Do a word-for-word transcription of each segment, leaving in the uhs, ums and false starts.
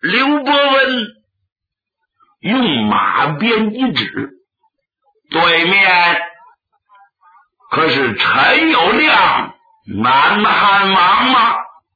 刘伯温用马鞭一指，对面可是陈友谅南汉王吗？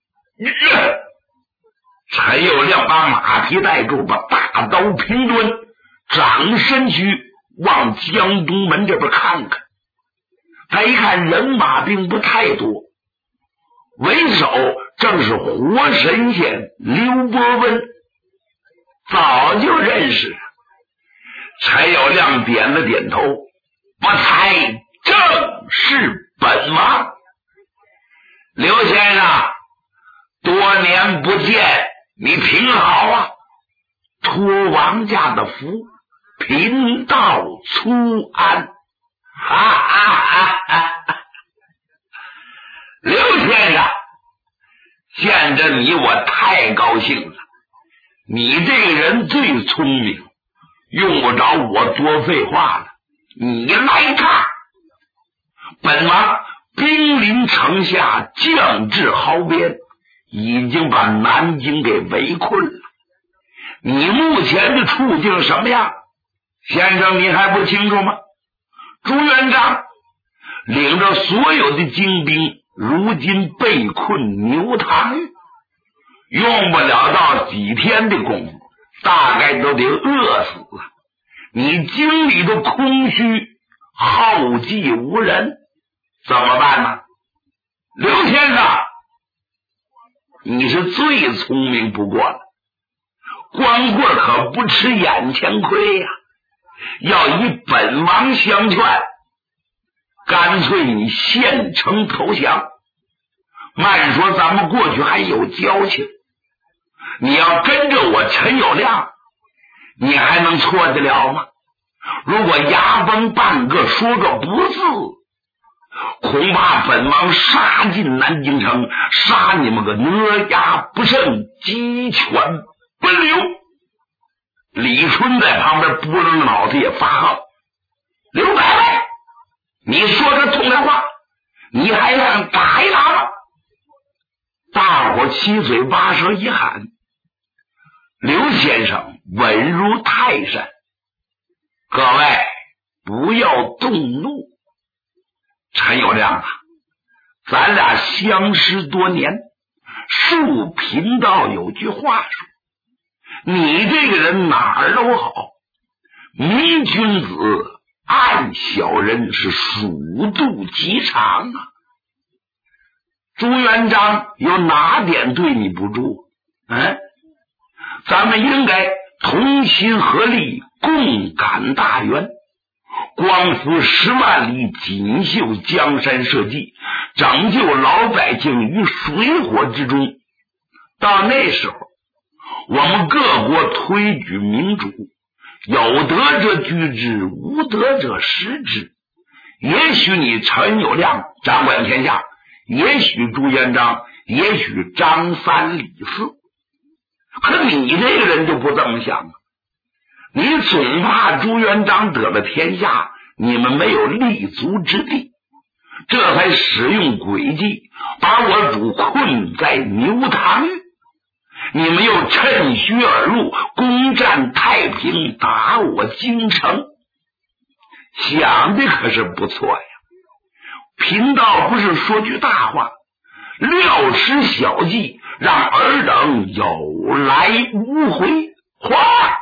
陈友谅把马蹄带住，把大刀平蹲，掌身躯往江东门这边看看。他一看人马并不太多，为首正是活神仙刘伯温，早就认识。陈友谅点了点头，我猜正是本王。刘先生，多年不见，你挺好啊，托王家的福，贫道粗安。哈哈哈哈！刘先生，见着你我太高兴了，你这个人最聪明，用不着我多废话了，你来看，本王兵临城下，将至壕边，已经把南京给围困了。你目前的处境什么样？先生你还不清楚吗？朱元璋领着所有的精兵，如今被困牛塘峪，用不了到几天的功夫，大概都得饿死了。你京里的空虚，后继无人，怎么办呢？刘先生，你是最聪明不过了，光棍可不吃眼前亏呀、啊，要以本王相劝，干脆你献城投降。慢说咱们过去还有交情，你要跟着我陈友谅，你还能错得了吗？如果牙崩半个说个不字，恐怕本王杀进南京城，杀你们个哪牙不剩，鸡犬不留。李春在旁边拨了脑子也发号，刘百万，你说这痛的话，你还想打一打吗？大伙七嘴八舌一喊，刘先生稳如泰山，各位不要动怒。陈友谅啊，咱俩相识多年，树贫道有句话说，你这个人哪儿都好，明君子暗小人，是数度极长啊。朱元璋有哪点对你不住？嗯，咱们应该同心合力，共赶大元，光复十万里，锦绣江山社稷，拯救老百姓于水火之中。到那时候，我们各国推举民主，有德者居之，无德者失之。也许你陈友谅掌管天下，也许朱元璋，也许张三李四，可你这个人就不这么想啊！你总怕朱元璋得了天下，你们没有立足之地，这才使用诡计把我主困在牛塘峪，你们又趁虚而入，攻占太平，打我京城，想的可是不错呀。贫道不是说句大话，料施小计，让尔等有来无回。哗！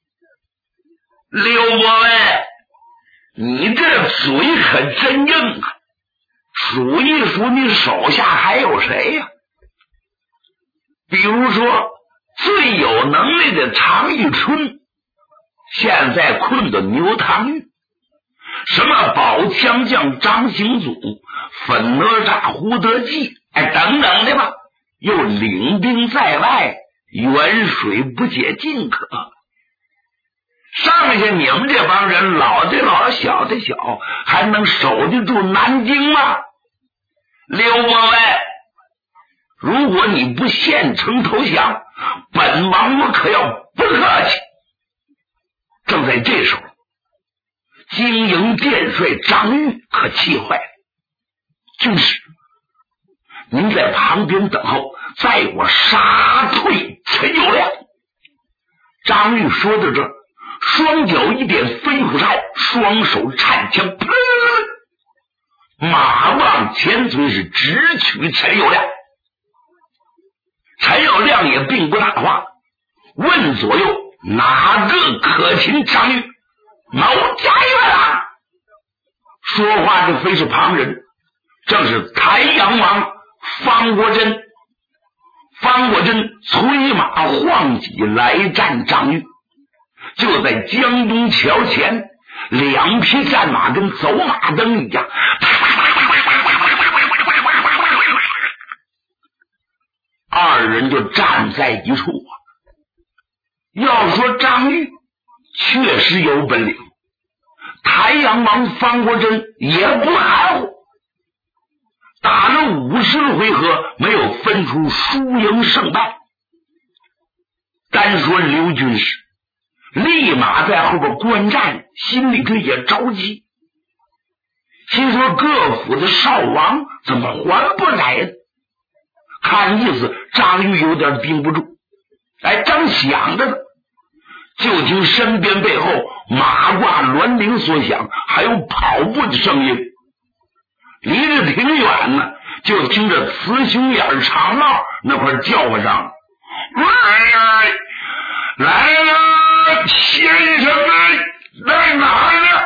刘伯温，你这嘴可真硬啊！数一数你手下还有谁呀、啊？比如说最有能力的常遇春，现在困到牛塘峪，什么宝枪将张行祖、粉哪吒胡德记，哎，等等的吧，又领兵在外，远水不解近渴。上下你们这帮人，老的老，小的小，还能守得住南京吗？刘伯温，如果你不献城投降，本王我可要不客气。正在这时候，经营殿帅张玉可气坏了，军师，您在旁边等候，在我杀退陈友谅。 张玉说到这，双脚一点飞虎刹，双手颤枪，噗，马往前推，是直取陈友谅。陈友谅也并不大话，问左右哪个可擒张玉？某家园啊！说话这非是旁人，正是台阳王方国珍。方国珍催马晃戟来战张玉，就在江东桥前，两匹战马跟走马灯一样，二人就站在一处啊。要说张玉确实有本领，台阳王方国珍也不含糊，打了五十回合，没有分出输赢胜败。单说刘军师立马在后边观战，心里头也着急，心说各府的少王怎么还不来呢？看意思张玉有点盯不住，哎，正想着呢，就听身边背后马挂銮铃所响，还有跑步的声音。离得挺远呢，就听着雌雄眼长帽那块叫唤上，来来了，先生们在哪儿呢？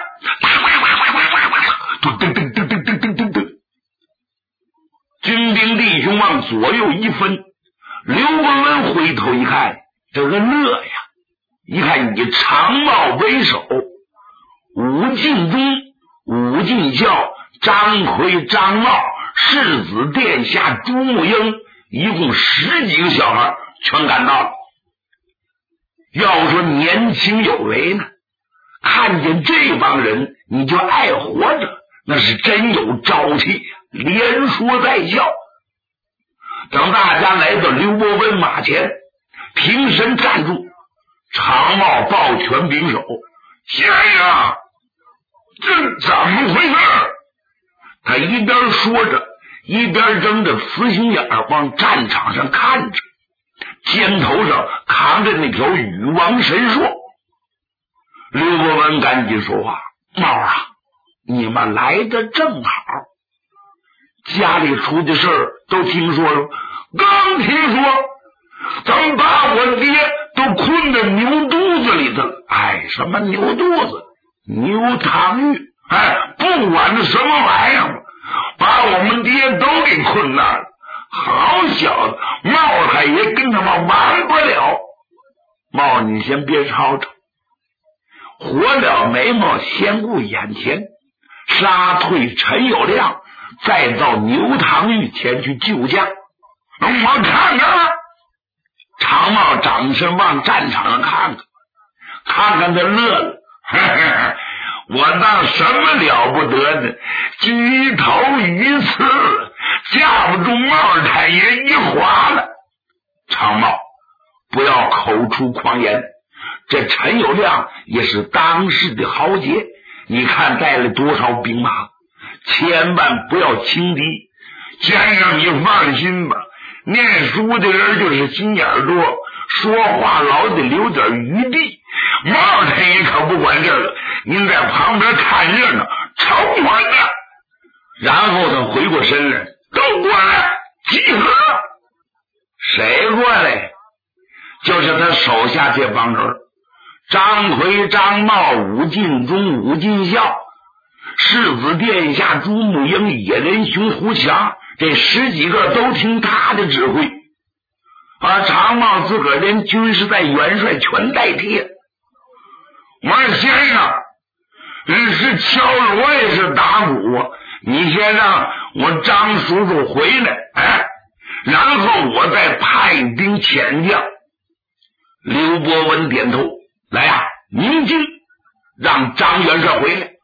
噔噔噔噔噔噔噔噔，军兵弟兄往左右一分，刘文文回头一看，这个乐呀！一看以长帽为首，武进忠、武进孝、张奎、张茂、世子殿下朱木英，一共十几个小孩全赶到了。要说年轻有为呢，看见这帮人你就爱活着，那是真有朝气，连说带笑。等大家来到刘伯温马前，平身站住，长帽抱拳拱手，先生，这怎么回事？他一边说着，一边睁着慈心眼往战场上看着，肩头上扛着那条禹王神槊。刘伯温赶紧说话：帽啊，你们来的正好，家里出的事儿都听说了，刚听说咱们把我爹都困在牛肚子里头了。哎，什么牛肚子？牛堂玉，哎，不管是什么玩意儿，把我们爹都给困那儿了。好小子，茂太爷跟他们玩不了。茂，你先别吵吵，活了眉毛先顾眼前，杀退陈友谅，再到牛堂玉前去救驾。我看看。长帽掌身往战场上看看，看看他乐了，呵呵，我当什么了不得呢？鸡头鱼刺，架不住帽太爷一划了。长帽，不要口出狂言，这陈友谅也是当世的豪杰，你看带了多少兵马，千万不要轻敌。先生你放心吧，念书的人就是心眼多，说话老得留点余地。帽太爷可不管这个，您在旁边看热闹，瞅我呢。然后他回过身来，都过来集合。谁过来？就是他手下这帮人，张奎、张茂、武进忠、武进孝、世子殿下朱木英、野人熊胡强，这十几个都听他的指挥。而长茂自个儿连军师在元帅全代替。我说先生，是敲锣也是打鼓，你先让我张叔叔回来，哎，然后我再派兵遣将。刘伯温点头，来呀、啊，明军让张元帅回来。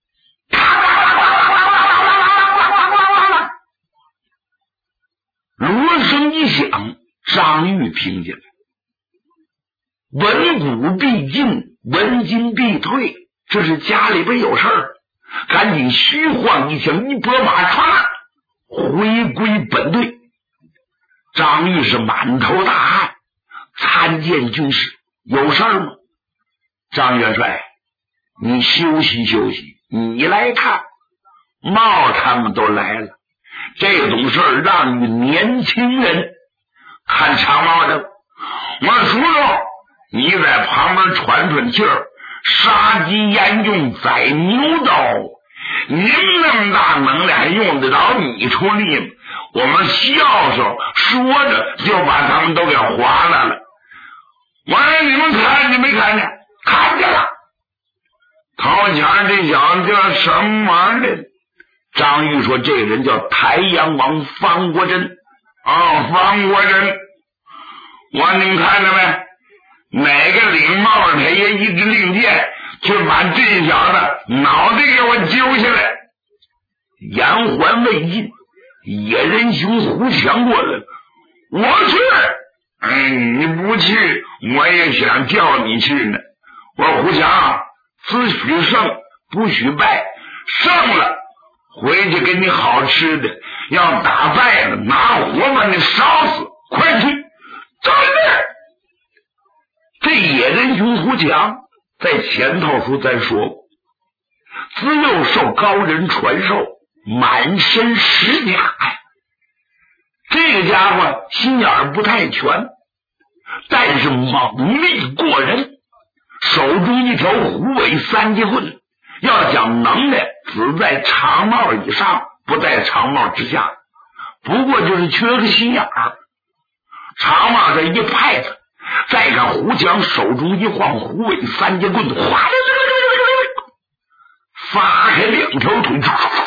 锣声一响，张玉听见了，文武必进，文金必退，这是家里边有事儿，赶紧虚晃一枪，一拨马歘回归本队。张玉是满头大汗，参见军师， 有事儿吗？张元帅，你休息休息，你来看，茂他们都来了，这种事儿让你年轻人看长毛的。我叔叔，你在旁边喘喘气儿，杀鸡焉用宰牛刀？您那么大能耐，用得着你出力吗？我们笑笑说着就把他们都给划来了。我说你们看见没看见？看见了。陶强这小子叫什么玩意儿？张玉说这个人叫台阳王方国珍。哦，方国珍，我说你们看见没？哪个领帽他爷一支令箭，就把这小子脑袋给我揪下来。言还未尽，野人兄胡强过来了。我去，哎，你不去，我也想叫你去呢。我说胡强，只许胜不许败，胜了回去给你好吃的，要打败了拿火把你烧死，快去站着。这野人兄胡强在前头书咱说过，自幼受高人传授，满身石甲呀。这个家伙心眼不太全，但是猛力过人，手中一条虎尾三节棍，要讲能耐只在长帽以上，不在长帽之下，不过就是缺个心眼儿。长帽这一拍子，再看胡强手中一晃虎尾三节棍，哗，发开两条腿，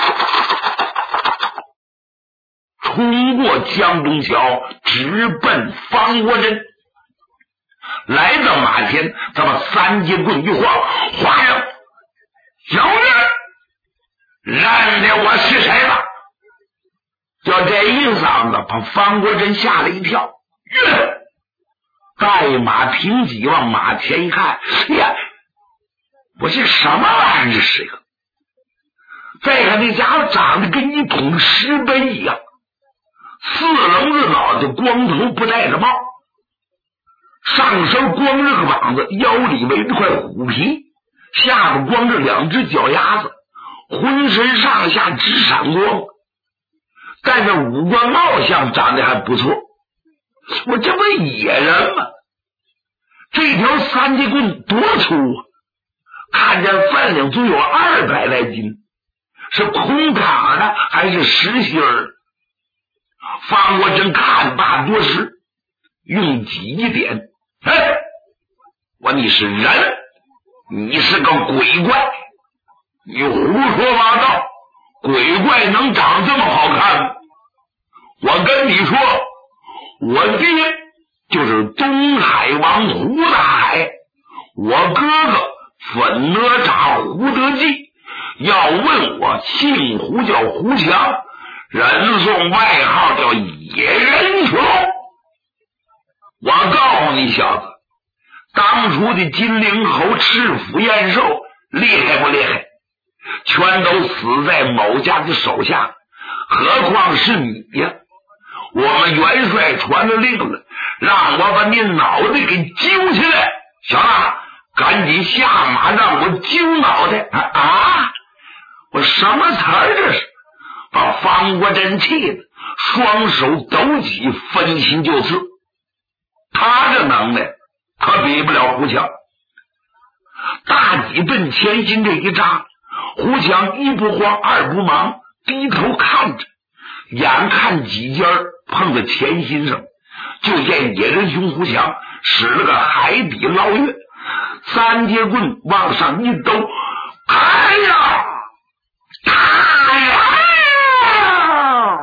冲过江东桥，直奔方国珍。来到马前，他把三节棍一晃，哗呀，小子，认得我是谁吧？就这一嗓子，把方国珍吓了一跳。哟，带马平脊往马前一看，哎呀，我这什么玩意儿？这是个。再看那家伙长得跟一桶石碑一样，四棱子脑袋，光头，不戴着帽，上身光着个膀子，腰里围着块虎皮，下边光着两只脚丫子，浑身上下直闪光，但是五官貌相长得还不错。我这不野人吗？这条三节棍多粗啊！看见分量足有二百来斤，是空膛的还是实心儿？方国珍看罢多时，用戟一点，哎，我你是人，你是个鬼怪，你胡说八道，鬼怪能长这么好看吗？我跟你说，我爹就是东海王胡大海，我哥哥粉哪吒胡德济，要问我姓胡叫胡强，人送外号叫野人熊。我告诉你小子，当初的金陵侯赤腹燕寿厉害不厉害？全都死在某家的手下，何况是你呀？我们元帅传了令了，让我把你脑袋给揪起来，小子，赶紧下马让我揪脑袋啊！啊我什么词儿这是？把方国珍气的双手抖起，分心就刺。他这能耐可比不了胡强。大戟奔前心这一扎，胡强一不慌二不忙，低头看着，眼看戟尖碰在前心上，就见野人兄胡强使了个海底捞月，三节棍往上一兜，哎呀，哎呀，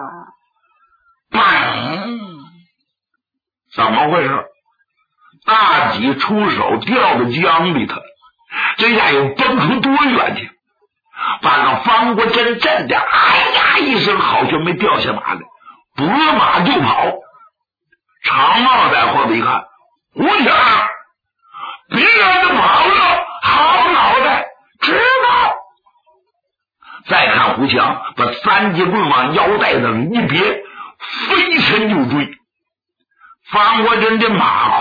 砰！怎么回事？大戟出手掉到江里头，这下又蹦出多远去，把那方国珍震的哎呀一声，好像没掉下马来，拨马就跑。长帽在后头一看，胡强，别让他跑了，好脑袋，知道。再看胡强把三节棍往腰带上一别，飞身就追。方国珍这马快，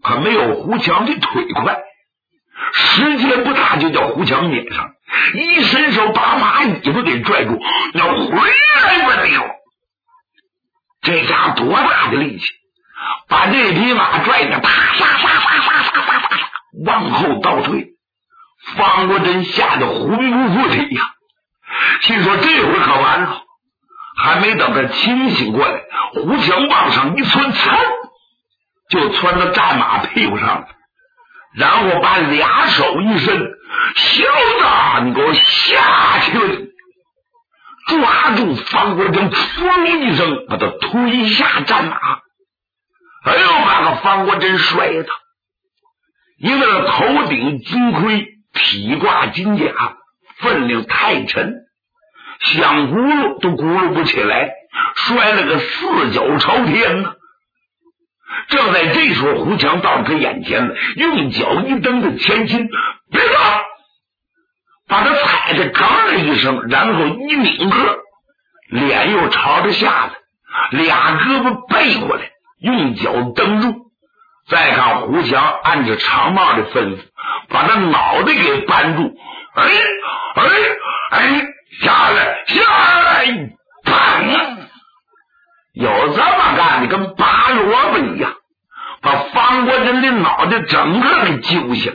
可没有胡强的腿快，时间不大就叫胡强撵上，一伸手把马尾巴给拽住，要回来吧你！这家多大的力气，把这匹马拽着，啪嚓嚓嚓嚓嚓嚓嚓往后倒退。方国珍吓得魂不附体呀，心说这回可完了。还没等他清醒过来，胡强往上一窜，噌就窜到战马屁股上了，然后把俩手一伸，小子你给我下去，抓住方国珍，噗一声把他推下战马，哎呦，把个方国珍摔倒，因为他头顶金盔，体挂金甲，分量太沉，想轱辘都轱辘不起来，摔了个四脚朝天呢。正在这时候，胡强到他眼前了，用脚一蹬着前倾，别动，把他踩着，嘎了一声，然后一拧个，脸又朝着下来，俩胳膊背过来，用脚蹬住。再看胡强按着长帽的吩咐，把他脑袋给扳住，哎哎哎，下来下来，砰！有这么干的，跟拔萝卜一样，把方国珍的脑袋整个给揪下来，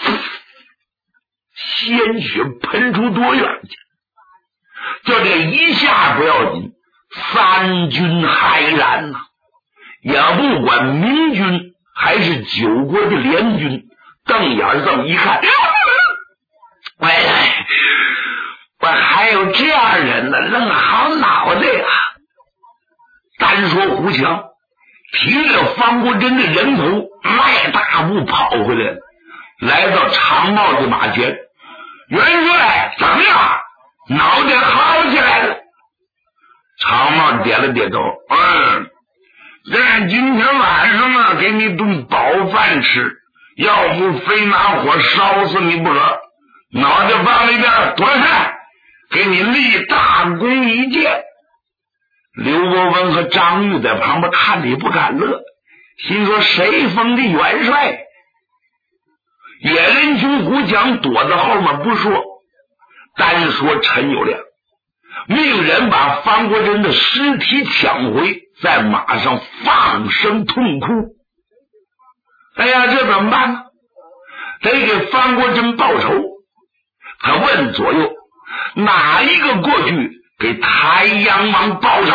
鲜血喷出多远去！就这一下不要紧，三军骇然呐、啊！也不管明军还是九国的联军，瞪眼这么一看，喂，我还有这样人呢，愣好脑袋呀！单说胡强提着方国珍的人头，迈大步跑回来了，来到长帽的马前，元帅怎么样？脑袋好起来了。长帽点了点头，嗯，这今天晚上啊，给你顿饱饭吃，要不非拿火烧死你不可。脑袋放一边，躲开，给你立大功一件。刘伯温和张玉在旁边看着也不敢乐，心说谁封的元帅？野人兄胡强躲在后面不说，单说陈友谅命人把方国珍的尸体抢回，在马上放声痛哭。哎呀，这怎么办呢？得给方国珍报仇。他问左右，哪一个过去给台阳王报仇？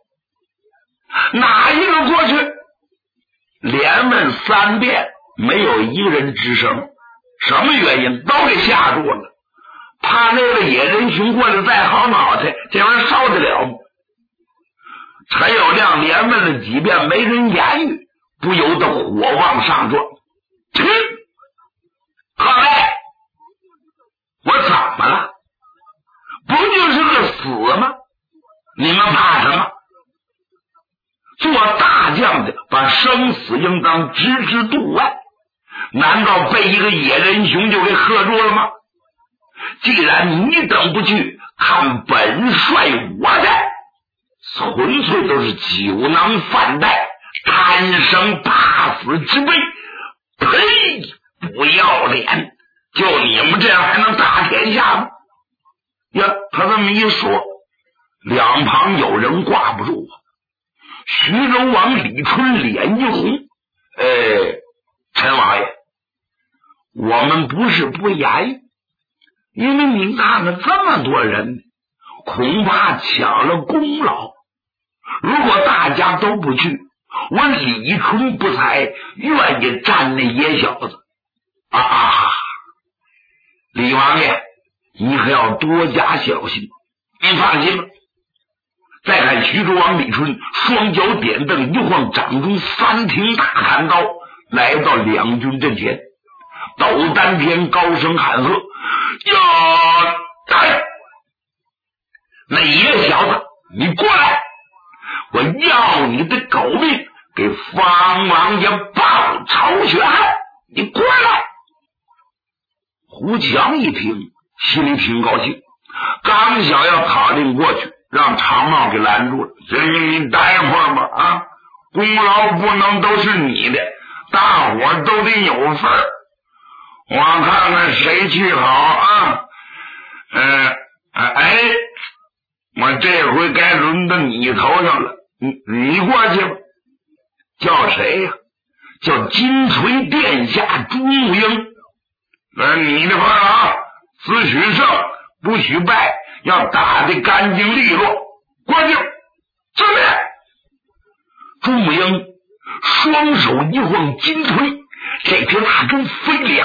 哪一个过去？连问三遍，没有一个人吱声。什么原因？都给吓住了，怕那个野人熊过来再薅脑袋，这玩意儿受得了吗？陈友谅连问了几遍，没人言语，不由得火往上撞。哼，各位，我怎么了？不就是个死吗？你们怕什么？做大将的把生死应当置之度外，难道被一个野人熊就给喝住了吗？既然你等不去，看本帅我的，纯粹都是酒囊饭袋，贪生怕死之辈。呸！不要脸！就你们这样还能打天下吗？呀，他这么一说，两旁有人挂不住啊。徐州王李春脸一红，哎，陈王爷，我们不是不言，因为您看看这么多人，恐怕抢了功劳。如果大家都不去，我李春不才愿意占那野小子啊！李王爷，你可要多加小心。你放心吧。再看徐州王李春，双脚点蹬，一晃掌中三挺大砍刀，来到两军阵前，斗丹天高声喊喝：呀！哎，那野小子，你过来！我要你的狗命，给方王爷报仇雪恨！你过来！胡强一听，心里挺高兴，刚想要讨令过去，让长帽给拦住了。你待会儿吧啊，功劳不能都是你的， 大伙都得有份儿。我看看谁去好啊？嗯、呃，哎，我这回该轮到你头上了，你你过去吧。叫谁呀、啊？叫金锤殿下朱木英。呃，你的份儿啊，只许胜不许败，要打得干净利落。过去，正面。朱木英双手一晃，金锤，这匹马跟飞脸，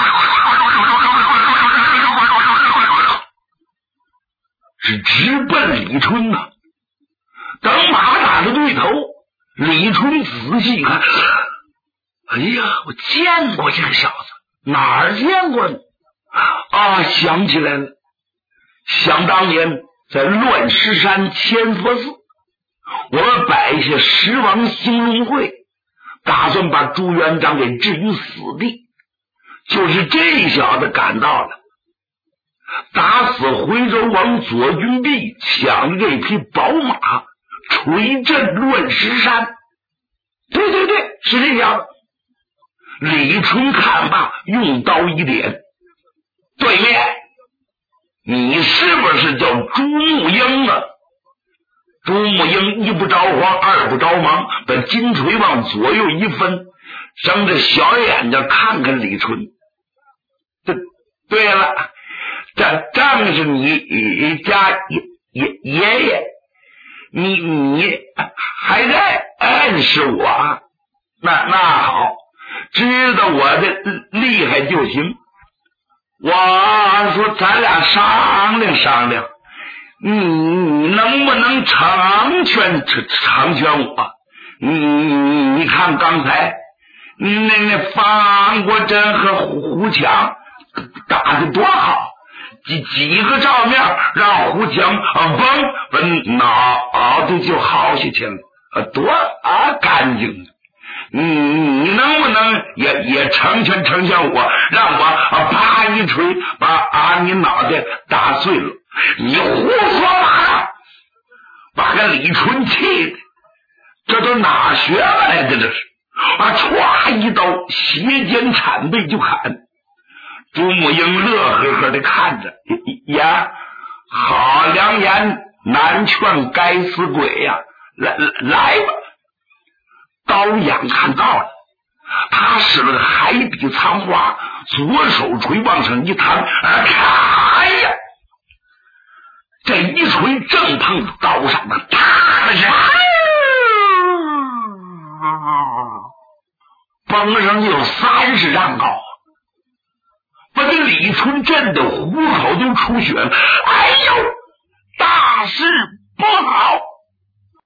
是直奔李春呐、啊。等马打着对头，李春仔细看，哎呀，我见过这个小子，哪儿见过呢？啊，想起来了，想当年在乱石山千佛寺，我们摆下十王兴隆会，打算把朱元璋给置于死地，就是这小子赶到了，打死回州王左军弼，抢这匹宝马，锤震乱石山。对对对，是这小子。李春看罢，用刀一点，对面，你是不是叫朱木英啊？朱木英一不着慌，二不着忙，把金锤往左右一分，睁着小眼睛看看李春。这对了，这正是你家爷爷爷爷，你你还认认识我？那那好，知道我的厉害就行。我说咱俩商量商量，你你能不能成全成全我？你你看刚才那那方国珍和胡强打得多好，几几个照面让胡强啊嘣脑袋就好下去了，多啊干净。你你能不能也也成全成全我，让我啊啪一锤把啊你脑袋打碎了？你胡说八，把个李春气的，这都哪学来的？这是啊，歘一刀斜肩铲背就砍。朱木英乐呵呵的看着，呀，好良言难劝该死鬼呀、啊！来来吧。刀眼看到了，他使了个海底藏花，左手锤往上一弹，哎呀，这一锤正碰刀上的，啪一下，崩上有三十丈高，把这李春震的虎口都出血了。哎呦，大事不好！